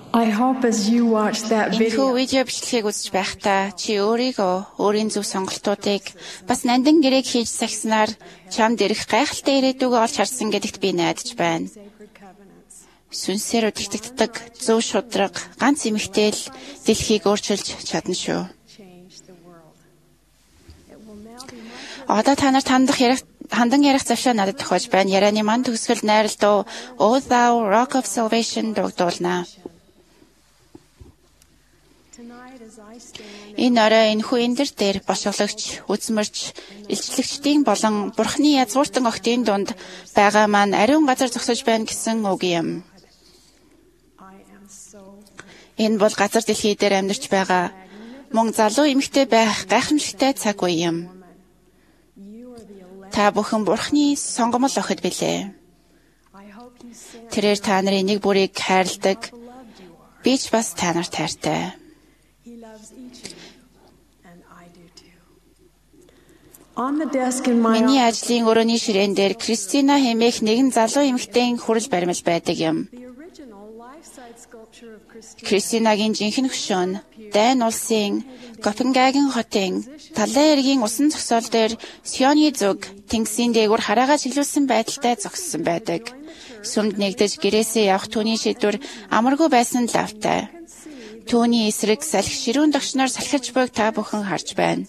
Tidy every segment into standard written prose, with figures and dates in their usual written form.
I hope as you watch that Энэхүү video, видео бичлэгийг үзэж байхдаа чи өөрийгөө өөрийн зөв сонголтуудыг бас нандин гэрээг хийж сахиснаар чамд ирэх гайхалтай ирээдүгөө олж харсан гэдэгт би найдаж байна. sacred covenants. Сүнсээр үдигддэг зөв шудраг ганц эмэгтэй л дэлхийг өөрчилж чадна шүү. Change the world. It will now be my Одоо та нарт хандан ярих завшаа надад тохиож байна. Ярианы ман төгсгөл найрал дуу O Thou Rock of Salvation дуулна. tonight as I stand Энэ орой энэхүү эндэр дээр бошгоологч, үзмэрч, илчлэгчдийн болон Бурхны язгууртан охидын дунд байгаа маань ариун газар зогсож байна гэсэн үг юм. I am so Энэ бол газар дэлхий дээр амьдарч байгаа мөн залуу эмэгтэй байх гайхамшигтай цаг үе юм. you are the elect. Та бүхэн Бурхны сонгомол охид билээ. I hope you sense Тэрээр та нарын нэг бүрийг хайрладаг. beloved you are. Би ч бас та нарт хайртай. He loves each of you, and I do too. On the desk in my Миний office, ажлын өрөөний ширээн дээр Кристина хэмээх нэгэн залуу эмэгтэйн хүрэл баримл байдаг юм. the original life-size sculpture of Christina Кристинагийн жинхэнэ хөшөө нь Дайн улсын Копенгаген хотын талайн эргийн усан зогсоол дээр Сионы зүг тэнгисийн дээгүүр хараагаа чиглүүлсэн байдалтай зогссон байдаг. Сүмд нэгдэж гэрээсээ явах түүний шийдвэр амаргүй байсан л автай. Түүний эсрэг салхи ширүүн догшноор салхиж буйг та бүхэн харж байна.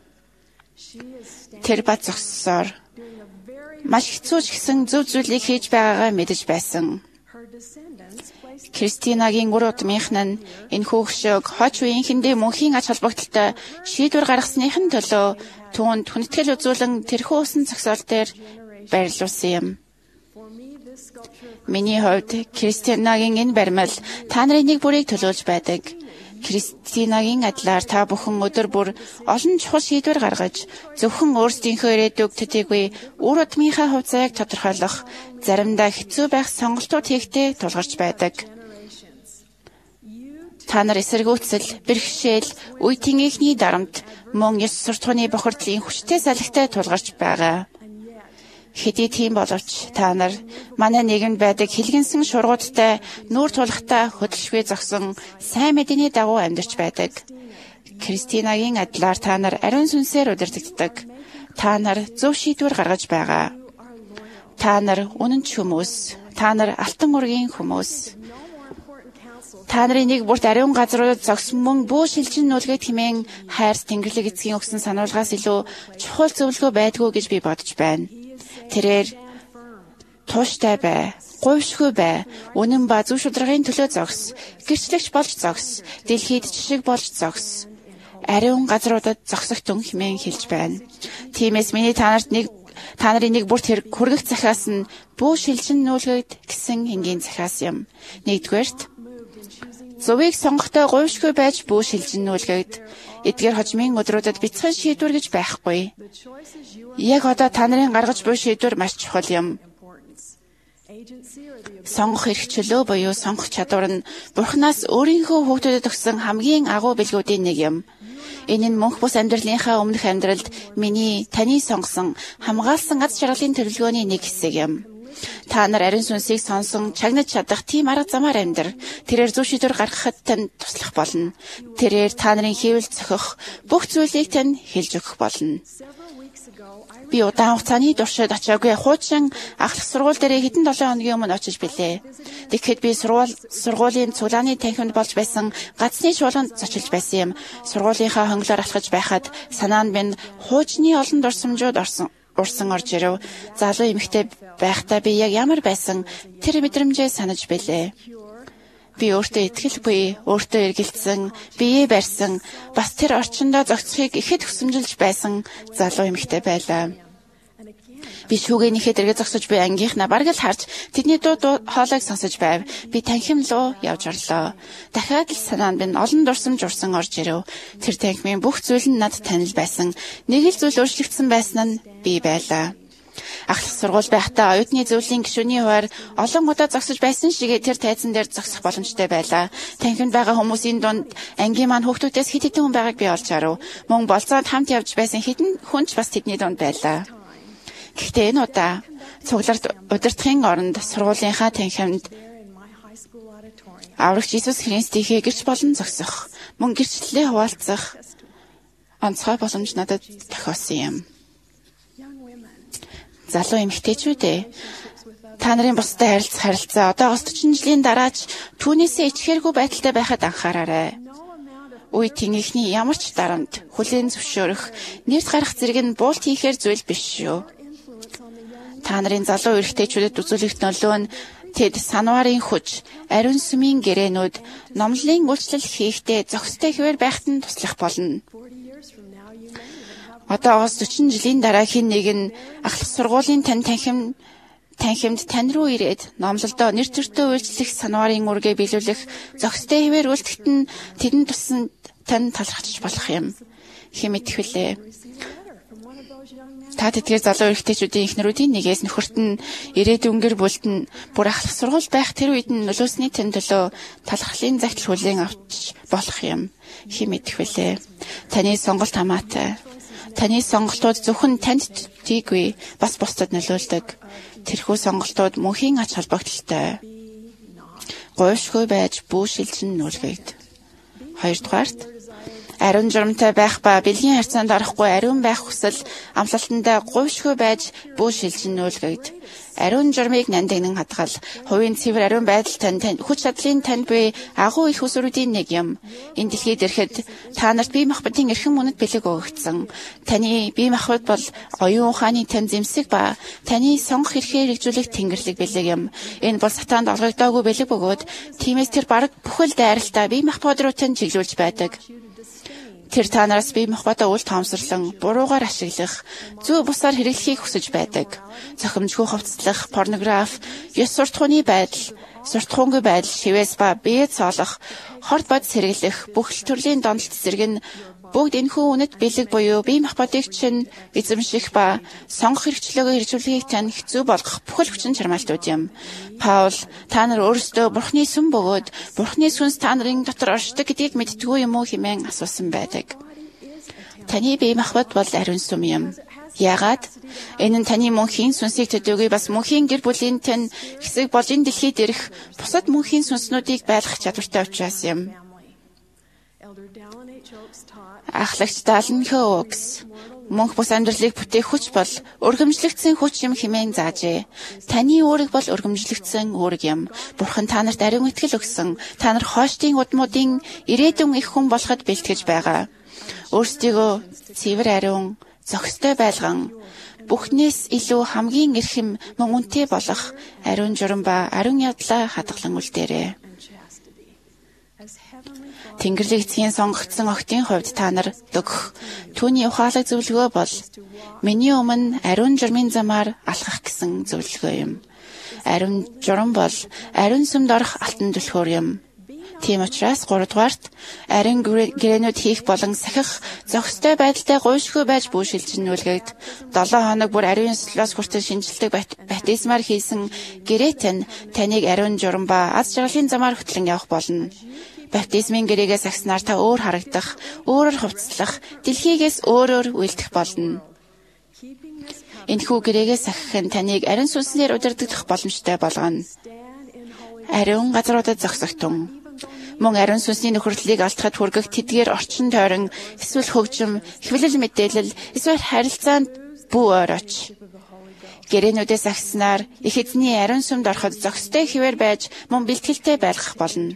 She is standing Тэр бат зогссоор doing a very маш хэцүү ч гэсэн зөв зүйлийг хийж байгаагаа мэдэж байсан. her descendants placed Кристинагийн үр удмынх нь энэхүү хөшөөг хож үеийнхэндээ мөнхийн ач холбогдолтой шийдвэр гаргасныхын төлөө түүнд хүндэтгэл үзүүлэн тэрхүү усан зогсоол дээр байрлуулсан юм. for me this sculpture of Миний хувьд Кристинагийн энэ баримл та нарын нэг бүрийг төлөөлж байдаг. Кристинагийн адилаар та бүхэн өдөр бүр олон чухал шийдвэр гаргаж зөвхөн өөрсдийнхөө ирээдүг төдийгүй үр удмынхаа хувь заяаг тодорхойлох заримдаа хэцүү байх сонголтууд хийхдээ тулгарч байдаг. generations. You Та нар эсэргүүцэл, бэрхшээл, үе тэнгэхний дарамт мөн ёс суртахууны бохирдлын хүчтэй салхитай тулгарч байгаа. and yet Хэдий тийм боловч та нар манай нийгэмд байдаг хилгэнсэн шургуудтай, нүүр тулахтай хөдөлшгүй зогсон сайн мэдээний дагуу амьдарч байдаг. Кристинагийн адилаар та нар ариун сүнсээр удирддаг. Та нар зөв шийдвэр гаргаж байгаа. Та нар үнэнч хүмүүс. Та нар алтан ургийн хүмүүс. no more important counsel Та нарын нэг бүрт ариун газруудад зогсон мөн бүү шилжин нүлгэт хэмээн хайр тэнгэрлэг эцгийн өгсөн сануулгаас илүү чухал зөвлөгөө байдгүй гэж би бодож байна. Тэрээр тууштай бай, гуйшгүй бай, үнэн ба зөв шударгын төлөө зогс, гэрчлэгч болж зогс, дэлхийд жишг болж зогс. Ариун газруудад зогсох түн хэмээн хэлж байна. Тиймээс миний та нарын нэг бүрт хүргэх захиас нь бүү шилжин нүлгэт гэсэн энгийн захиас юм. Нэгдүгээрт зөвийг сонгохдоо гуйшгүй байж бүү шилжин нүлгэт. Эдгээр хожмын өдрүүдэд бяцхан шийдвэр гэж байхгүй. the choices you are Яг одоо та нарын гаргаж буй шийдвэр маш чухал юм. importance. Agency or the Сонгох эрх чөлөө буюу сонгох чадвар нь Бурханаас өөрийнхөө хүүхдэд өгсөн хамгийн агуу бэлгүүдийн нэг юм. Энэ нь мөнх бус амьдралынхаа өмнөх амьдралд таны сонгосон хамгаалсан аз жаргалын төлөвлөгөөний нэг хэсэг юм. Та нар ариун сүнсийг сонсон чагнаж чадах тийм арга замаар амьдр. Тэрээр зөв шийдвэр гаргахад танд туслах болно. Тэрээр та нарын хийвэл зохих бүх зүйлийг тань хэлж өгөх болно. several weeks ago I Би удаан хугацааны туршид очиагүй хуучин ахлах сургууль дээр хэдэн 7 хоногийн өмнө очиж билээ. Тэгэхэд би сургуулийн цуглааны танхимд болж байсан гацны чуулганд зочилж байсан юм. Сургуулийнхаа хонглоор алхаж байхад санаанд минь хуучны олон дурсамжууд урсан орж ирэв. Залуу эмэгтэй байхдаа би яг ямар байсан тэр мэдрэмжээ санаж билээ. Би өөртөө итгэлгүй, өөртөө эргэлзсэн, биеэ барьсан, бас тэр орчиндөө зогсохыг ихэд хүсэмжилж байсан залуу эмэгтэй байлаа. and again Би шүүгийнхээ дэргээ зогсож би ангийнхнаа бараг л харж тэдний дуу хоолойг сонсож байв. Би танхим руу явж орлоо. Дахиад л санаанд минь олон дурсамж урсан орж ирэв. Тэр танхимын бүх зүйл нь над танил байсан. Нэг л зүйл өөрчлөгдсөн байсан нь би байлаа. Ахлах сургууль байхдаа оюутны зөвлөлийн гишүүний хуваар олон удаа зогсож байсан шиг тэр тайзан дээр зогсох боломжтой байлаа. Танхимд байгаа хүмүүсийн дунд ангийн маань хүүхдүүдээс хэд хэдэн хүн байгааг би олж харав. Мөн болцоонд хамт явж байсан хэдэн хүн ч бас тэдний дунд байлаа. Гэхдээ энэ удаа цугларт удирдахын оронд сургуулийнхаа танхимд there in my high school Аврагч Иесус Христийнхээ гэрч болон зогсох, мөн гэрчлэлээ хуваалцах онцгой боломж надад тохиосон юм. Залуу эмэгтэйчүүдээ та нарын бусдад харилцаа одоогоос 40 жилийн дараач түүнээсээ ичхээргүй байдалтай байхад анхаараарай. Үе тэнхний ямар ч дарамт, хүлээн зөвшөөрөх, нэрт гарах зэрэг нь буулт хийхээр зүйл биш шүү. Та нарын залуу эрэгтэйчүүдэд үзүүлэх нөлөө нь тэд санварын хүч, ариун сүмийн гэрээнүүд, номлолын үйлчлэл хийхдээ зохистой хэвээр байхад нь туслах болно. Одоогоос 40 жилийн дараа хэн нэг нь ахлах сургуулийн танхимд тань руу ирээд номлолдоо нэр төртөө үйлчлэх санварын үргээ биелүүлэх зохистой хэвээр үйлдэхэд нь тэдэнд тусан тань талархаж болох юм. Хэн мэдэх вүлээ? Та тэдгээр залуу эрэгтэйчүүдийн эхнэрүүдийн нэгээс нөхөрт нь ирээдүйн гэр бүлд нь бүр ахлах сургууль байх тэр үед нь нөлөөсний тань төлөө талархлын загтал хүлээн авч болох юм. Хэн мэдэх вүлээ? Таны сонголт хамаатай. Таны сонголтууд зөвхөн танд тийгүй, бас бусдад нөлөөлдөг. Тэрхүү сонголтууд мөнхийн ач холбогдолтой. Гойшгүй байж бүүшилжин нүлгэгд. 2-дугаарт ариун журамтай байх ба бэлгийн харьцаанд орохгүй ариун байх хүсэл амлалтандаа гойшгүй байж бүүшилжин нүлгэгд. Ариун журмыг нандинан хадгал, хувийн цэвэр ариун байдал тань хүч чадлын танд буй агуу их усруудын нэг юм. Энэ дэлхийд ирэхэд та нарт бие махбодын эрхэм үнэт бэлэг өгөгдсөн. Таны бие махбод бол оюун ухааны тань зэмсэг ба таны сонгох эрхээ хэрэгжүүлэх тэнгэрлэг бэлэг юм. Энэ бол сатаанд олгогдоогүй бэлэг бөгөөд тиймээс тэр бараг бүхэл дайралтаа бие махбод руу тань чиглүүлж байдаг. Тэр та нараас бие махбодоо үл тоомсорлон, буруугаар ашиглах, зүй бусаар хэрэглэхийг хүсэж байдаг. Цохимжгүй хувцаслах, порнограф, ёс суртахууны байдал, суртахуунгүй байдал, шивээс ба бие цоолох, хорт бод сэргэлэх, бүх төрлийн донолт зэрэг нь бүгд энэхүү үнэт бэлэг буюу бие махбодыг чинь эзэмших ба сонгох хэрэгчлөөгөө хэрэгжүүлэхийг тань хэцүү болгох бүхэл хүчин чармаалтууд юм. Паул та нар өөрсдөө Бурхны сүм бөгөөд Бурхны сүнс та нарын дотор оршдог гэдгийг мэддэггүй юм уу хэмээн асуусан байдаг. Таны бие махбод бол ариун сүм юм. Яагаад? Энэ нь таны мөнхийн сүнсийг төдөөгүй бас мөнхийн гэр бүлийн тань хэсэг болж энэ дэлхийд ирэх бусад мөнхийн сүнснүүдийг байлгах чадвартай учраас юм. Ахлагч Даллен Хоукс мөнх бус амьдралыг бүтээх хүч бол өргөмжлөгдсөн хүч юм хэмээн заажээ. Таны үүрэг бол өргөмжлөгдсөн үүрэг юм. Бурхан та нарт ариун итгэл өгсөн. Та нар хойштын удмуудын ирээдүйн их хүн болоход бэлтгэж байгаа. Өөрсдийгөө цэвэр ариун, зохистой байлган, бүхнээс илүү хамгийн эрхэм мөн үнэтэй болох ариун журам ба ариун явдлаа хадгалан үлдээрэй. Тэнгэрлэг эцгийн сонгогдсон охидын хувьд та нар өгөх түүний ухаалаг зөвлөгөө бол миний өмнө ариун журмын замаар алхах гэсэн зөвлөгөө юм. Ариун журам бол ариун сүмд орох алтан түлхүүр юм. Тийм учраас 3-дугаарт ариун гэрээнүүд хийх болон сахих зохистой байдалтай гойшгүй байж бүүшилж нүлгэгд 7 хоног бүр ариун ёслолоос хүртэл шинжилдэг баптизмаар хийсэн гэрээт нь таныг ариун журам ба аз жаргалын замаар хөтлөн явах болно. Баптизмын гэрээгээ сагснаар та өөр харагдах, өөрөөр хувцаслах, дэлхийгээс өөрөөр үйлдэх болно. Энэхүү гэрээгээ сахих нь таныг ариун сүнснээр удирдах боломжтой болгоно. Ариун газруудад зогсогтун. Мөн ариун сүнсний нөхөрлөлийг алдахад хүргэх тэдгээр орчин тойрон, эсвэл хөгжим, хэвлэл мэдээлэл, эсвэл харилцаанд бүү ойрооч. Гэрээнүүдээс агснаар их эзний ариун сүмд ороход зохистой хэвээр байж, мөн бэлтгэлтэй байлгах болно.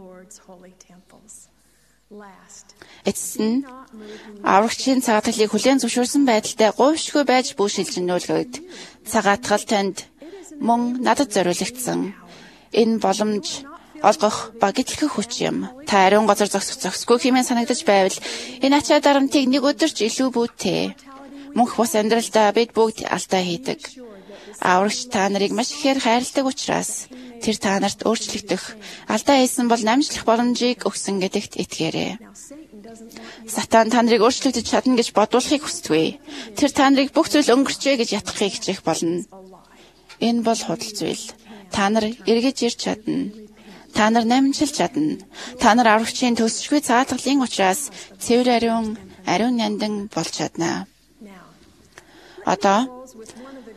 Эцэст нь аврагчийн цагаатгалыг хүлээн зөвшөөрсөн байдалтай гойшгүй байж бүүшилж нүүлгэгд. Цагаатгал танд мөн надад зориулагдсан. Энэ боломж олгох ба гэтлэх хүч юм. Та ариун газар зогсохгүй хэмээн санагдаж байвал энэ ачаа дарамтыг нэг өдөрч илүү бүүтээ. Мөнх бус амьдралдаа бид бүгд алдаа хийдэг. Аврагч та нарыг маш ихээр хайрладаг учраас тэр та нарт өөрчлөгдөх, алдаа хийсэн бол намжлах боломжийг өгсөн гэдэгт итгээрэй. Сатан та нарыг өөрчлөгдөж чадна гэж бодуулахыг хүсдэггүй. Тэр та нарыг бүх зүйл өнгөрчээ гэж ятгахыг хичээх болно. Энэ бол худал зүйл. Та нар эргэж ирж чадна. Та нар намжлж чадна. Та нар аврагчийн төсшгүй цаатгалын учраас цэвэр ариун няндан болж чадна. Одоо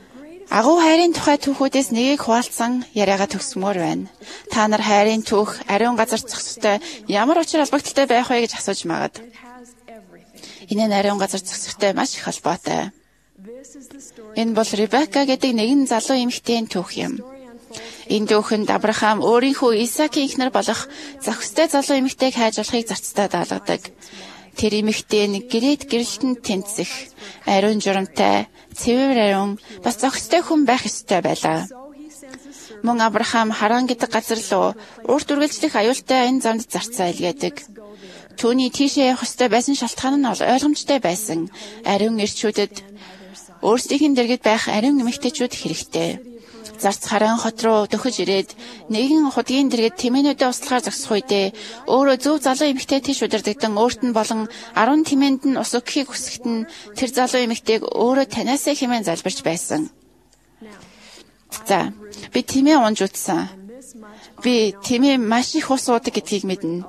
Агуу хайрын тухай түүхүүдээс нэгийг хуваалцсан яриагаа төгсмөр байна. Та нар хайрын түүх ариун газар зогсохтой ямар учир холбогдолтой байх вэ гэж асууж магад. Энэ нь ариун газар зогсохтой маш их холбоотой. Энэ бол Ребека гэдэг нэгэн залуу эмэгтэйн түүх юм. Энэ түүхэнд Авраам өөрийнхөө Исаакийн эхнэр болох зохистой залуу эмэгтэйг хайж болохыг зарцтай даалгадаг. Тэр эмэгтэй нь гэрээд гэрэлтэнд тэнцэх, ариун журамтай, цэвэр ариун, бас зохистой хүн байх ёстой байлаа. Мөн Авраам Харан гэдэг газар руу урт үргэлжлэх аюултай энэ замд зарцаа илгээдэг. Түүний тийшээ явах ёстой байсан шалтгаан нь ойлгомжтой байсан. Ариун ирчүүдэд өөрсдийнх дэргэд байх ариун эмэгтэйчүүд хэрэгтэй. Зарц Харан хот руу дөхөж ирээд нэгэн худгийн дэргэд тэмээнүүдэд услахаар зогсох үедээ өөрөө зөв залуу эмэгтэй тийш удирдагдан өөрт нь болон 10 тэмээнд нь ус өгөхийг хүсэхэд нь тэр залуу эмэгтэйг өөрөө таниасаа хэмээн залбирч байсан. За, би тэмээ унж утсан. Би тэмээ маш их ус уудаг гэдгийг мэднэ.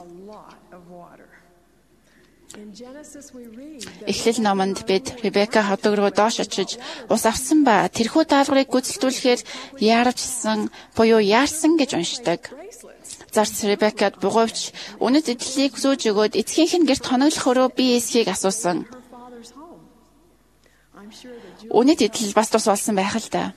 Эхлэл номонд бид Ребека ходог руу доош очиж ус авсан ба тэрхүү даалгаврыг гүйцэтгүүлэхээр яарчсан буюу яарсан гэж уншдаг. Зарц Ребекад бугуйвч үнэт идлийг зүүж өгөөд эцгийнх нь гэрт хоноглох өрөө бие эсхийг асуусан. Үнэт идэл бас тус болсон байх л да.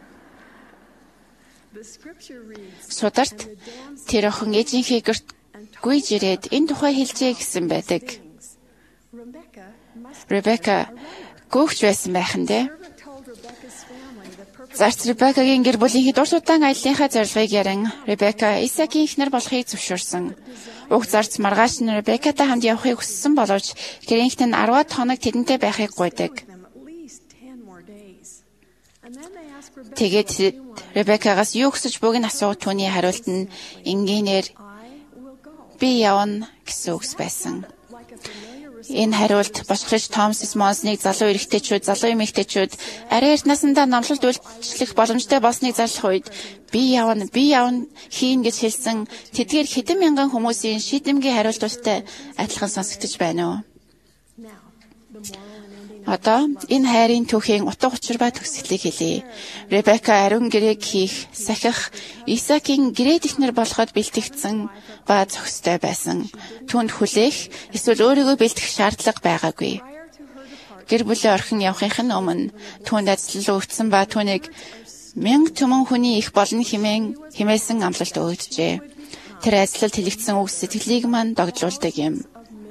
Сударт тэр охин ээжийнхээ гэрт гүйж ирээд энэ тухай хэлжээ гэсэн байдаг. Ребека гөөгч байсан байх нь дээ. Зарц Ребекагийн гэр бүлийнхээ дур судаан аяллахаа зорилгыг ярин Ребека Исаакийн эхнэр болохыг зөвшөөрсөн. Уг зарц маргааш нь Ребекатай хамт явахыг хүссэн боловч гэрийнхт нь 10-аад хоног тэдэнтэй байхыг гуйдаг. Тэгээд Ребекагаас юу хүсэж буг нь асуух түүний хариулт нь энгийнээр би явна гэсэн үгс байсан. Энэ хариулт бошгорч Томас Монсныг залуу эрэгтэйчүүд, залуу эмэгтэйчүүд арай эрт наснда номлолд үйлчлэх боломжтой болсныг зарлах үед би явна хийн гэж хэлсэн тэдгээр хэдэн мянган хүмүүсийн шийдэмгий хариултуудтай адилхан сонсогдож байна уу? Одоо энэ хайрын түүхийн утга учир ба төгсгөлийг хэлье. Ребека ариун гэрээг хийх, сахих, Исаакийн гэрээд эхнэр болоход бэлтгэгдсэн ба зохистой байсан. Түүнд хүлээх, эсвэл өөрийгөө бэлтгэх шаардлага байгаагүй. Гэр бүлийн орхин явахын өмнө түүнд ажил өгсөн ба түүнийг 1000 түмэн хүний их болно хэмээсэн амлалт өгдөжээ. Тэр ажлалд хэлэгдсэн үг сэтгэлийг мань догдлуулдаг юм.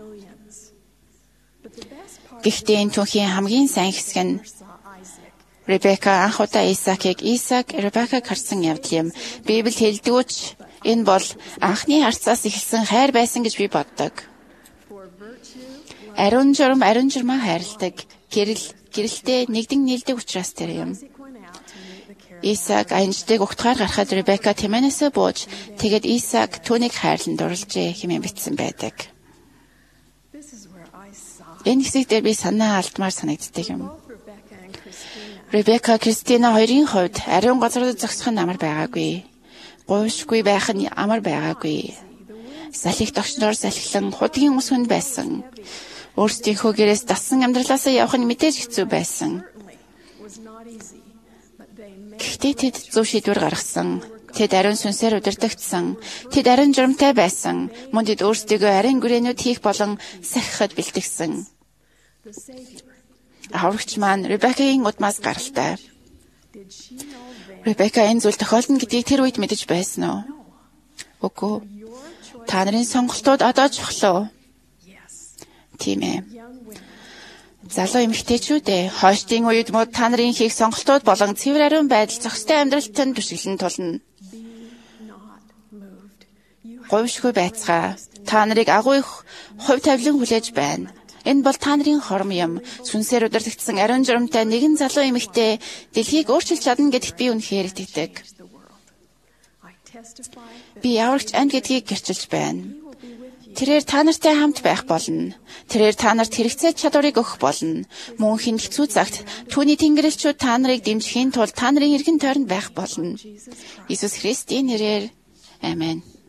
Гэхдээ энэ түүхийн хамгийн сайн хэсэг нь Ребека анх удаа Исаак Ребекаг харсан явдал юм. Библиэд хэлдэггүй энэ бол анхны харцаас эхэлсэн хайр байсан гэж би боддог. Ариун журмаа хайрладаг. Гэрэлтэй нэгдэн нийлдэг учраас тэр юм. Исаак аянждаг угтгаар гарахад Ребека тэмээнээсээ бууж тэгээд Исаак түүнийг хайрлан дурлжээ хэмээн бичсэн байдаг. Энэ хэсэг дээр би санаа алдмаар санагддаг юм. Ребека Кристина хоёрын хувьд ариун газар зогсох нь амар байгаагүй. Гуйшгүй байх нь амар байгаагүй. Салхи тогшноор салхилан худгийн ус хүнд байсан. Өөрсдийнхөө гэрээс дасан амьдралаасаа явах нь мэдээж хэцүү байсан. Гэхдээ тэд зөв шийдвэр гаргасан. Тэд ариун сүнсээр удирдагдсан. Тэд ариун журамтай байсан. Мөн тэд өөрсдийгөө ариун гэрээнүүд хийх болон сахихад бэлтгэсэн. Аврагч маань Ребекагийн удмаас гаралтай. Ребека энэ зүйл тохиолдно гэдгийг тэр үед мэдэж байсан уу? Үгүй. Та нарын сонголтууд одоо чухал уу? Тийм ээ. Залуу эмэгтэйчүүдээ хойштын үед мод та нарын хийх сонголтууд болон цэвэр ариун байдал зохистой амьдралтанд түшиглэн тулна. Гойшгүй байцгаа. Та нарыг агуу их хувь тавилан хүлээж байна. Энэ бол та нарын хором юм. Сүнсээр удирдагдсан ариун журамтай нэгэн залуу эмэгтэй дэлхийг өөрчилж чадна гэдэгт би үнэхээр итгэдэг. Би явагч амьд гэдгийг гэрчилж байна. Тэрээр та нартай хамт байх болно. Тэрээр та нарт хэрэгцээ чадварыг өгөх болно. Мөнхийн хэцүү цагт түүний тэнгэрлэгчүүд та нарыг дэмжихийн тулд та нарын эргэн тойронд байх болно. Иесус Христийн нэрээр. Амен.